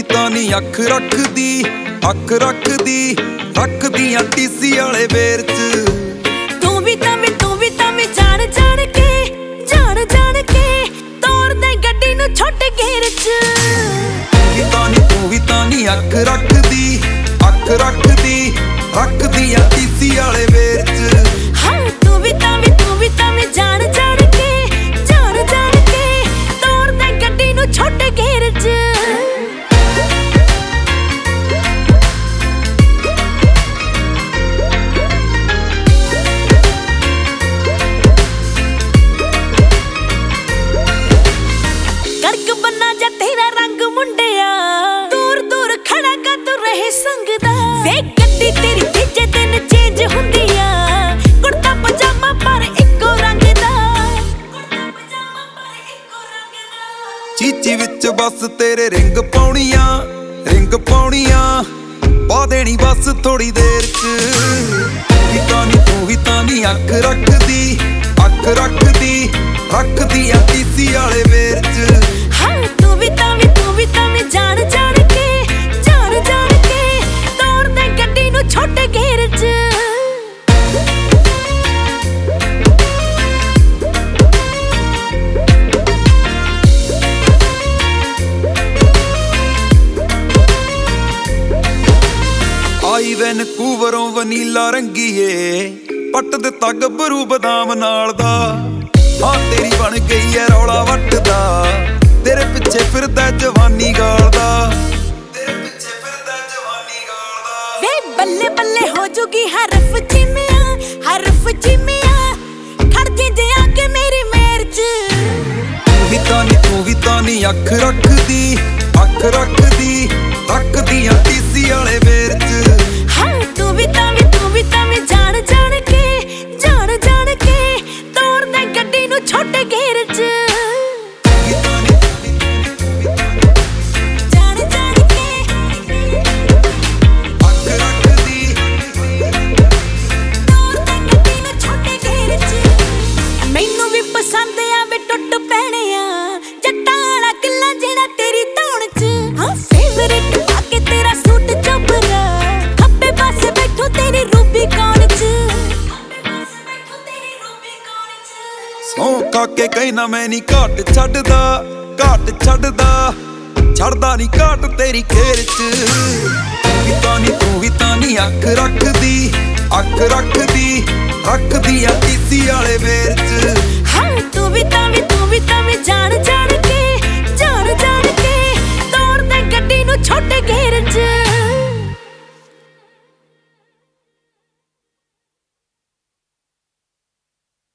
ਤਾਂ ਨੀ ਅੱਖ ਰੱਖਦੀ ਰੱਖਦੀਆਂ ਟੀਸੀ ਵਾਲੇ ਵੇਰ ਚ। ਤੂੰ ਵੀ ਤਾਂ ਵੀ ਜਾਣ ਜਾਣ ਕੇ ਤੋਰਦੇ ਗੱਡੀ ਨੂੰ ਛੋਟੇ ਗੇਰ ਚ। ਤੂੰ ਵੀ ਤਾਂ ਨੀ ਅੱਖ ਰੱਖਦੀ ਰੱਖਦੀਆਂ ਟੀਸੀ ਵਾਲੇ ਵੇਰ ਚ। ਹਾਂ ਤੂੰ ਵੀ ਤਾਂ ਵੀ ਜਾਣ ਕੇ ਤੋਰਦੇ ਗੱਡੀ ਨੂੰ ਛੋਟੇ ਗੇਰ ਚ। ਵੇ ਗੱਡੀ ਤੇਰੀ ਤੀਜੇ ਦਿਨ ਚੇਂਜ ਹੁੰਦੀ ਆ, ਕੁੜਤਾ ਪਜਾਮਾ ਪਰ ਇੱਕੋ ਰੰਗ ਦਾ। ਚੀਚੀ ਵਿੱਚ ਬਸ ਤੇਰੇ ਰਿੰਗ ਪਾਉਣੀਆਂ ਪਾ ਦੇਣੀ ਬਸ ਥੋੜੀ ਦੇਰ ਚ। ਤੂੰ ਵੀ ਤਾਂ ਨੀ ਅੱਖ ਰੱਖਦੀਆਂ ਟੀਸੀ ਵਾਲੇ ਵੇਰ ਚ। ਹਾਂ ਤੂੰ ਵੀ ਤਾਂ ਵੀ ਜਾਣ ਕੇ ਤੋਰਦੇ ਗੱਡੀ ਨੂੰ ਛੋਟੇ ਗੇਰ ਚ। ਆਈ ਵੈਨਕੂਵਰੋਂ ਵਨੀਲਾ ਰੰਗੀਏ, ਪੱਟ ਦਿੱਤਾ ਗੱਭਰੂ ਬਦਾਮ ਨਾਲ ਦਾ। ਹਾਂ ਤੇਰੀ ਬਣ ਗਈ ਐ ਰੌਲਾ ਵੱਟਦਾ, ਤੇਰੇ ਪਿੱਛੇ ਫਿਰਦਾ ਜਵਾਨੀ ਗਾਲਦਾ। ਵੇ ਬੱਲੇ ਬੱਲੇ ਹੋ ਜੂਗੀ ਹਰਫ ਜਿਮਿਆ ਖੜ ਜੇ ਆ ਕੇ ਮੇਰੀ ਮੇਰ ਚ। ਤੂੰ ਵੀ ਤਾਂ ਨੀ ਅੱਖ ਰੱਖਦੀਆਂ ਟੀਸੀ ਵਾਲੇ ਵੇਰ ਚ। ਹਾਂ ਤੂੰ ਵੀ ਤਾਂ ਵੀ ਜਾਣ ਕੇ ਤੋਰਦੇ ਗੱਡੀ ਨੂੰ ਛੋਟੇ ਗੇਰ ਚ। ਮੈਨੂੰ ਵੀ ਪਸੰਦ ਆਵੇ ਟੁੱਟ ਪੈਣੇ ਆ ਜੱਟਾਂ ਵਾਲਾ ਕਿੱਲਾ ਜਿਹੜਾ ਤੇਰੀ ਧੌਣ ਚ। ਹਾਂ ਫੇਵਰੇਟ ਪਾ ਕੇ ਤੇਰਾ ਸੂਟ ਚੁੱਭਰਾ, ਖੱਬੇ ਪਾਸੇ ਬੈਠੋ ਤੇਰੀ ਰੂਬੀ ਕੌਣ ਚ। ਸੌਂ ਕਾਕੇ ਕਹਿਣਾ ਮੈਂ ਨੀ ਘਾਟ ਛੱਡਦਾ ਛੱਡਦਾ ਨੀ ਘਾਟ ਤੇਰੀ ਖੇਰ ਚ। ਤੂੰ ਵੀ ਤਾਂ ਨੀ ਅੱਖ ਰੱਖਦੀਆਂ ਟੀਸੀ ਵਾਲੇ ਵੇਰ ਚ। ਹਾਂ ਤੂੰ ਵੀ ਤਾਂ ਵੀ ਜਾਣ ਕੇ ਤੋਰਦੇ ਗੱਡੀ ਨੂੰ ਛੋਟੇ ਗੇਰ ਚ।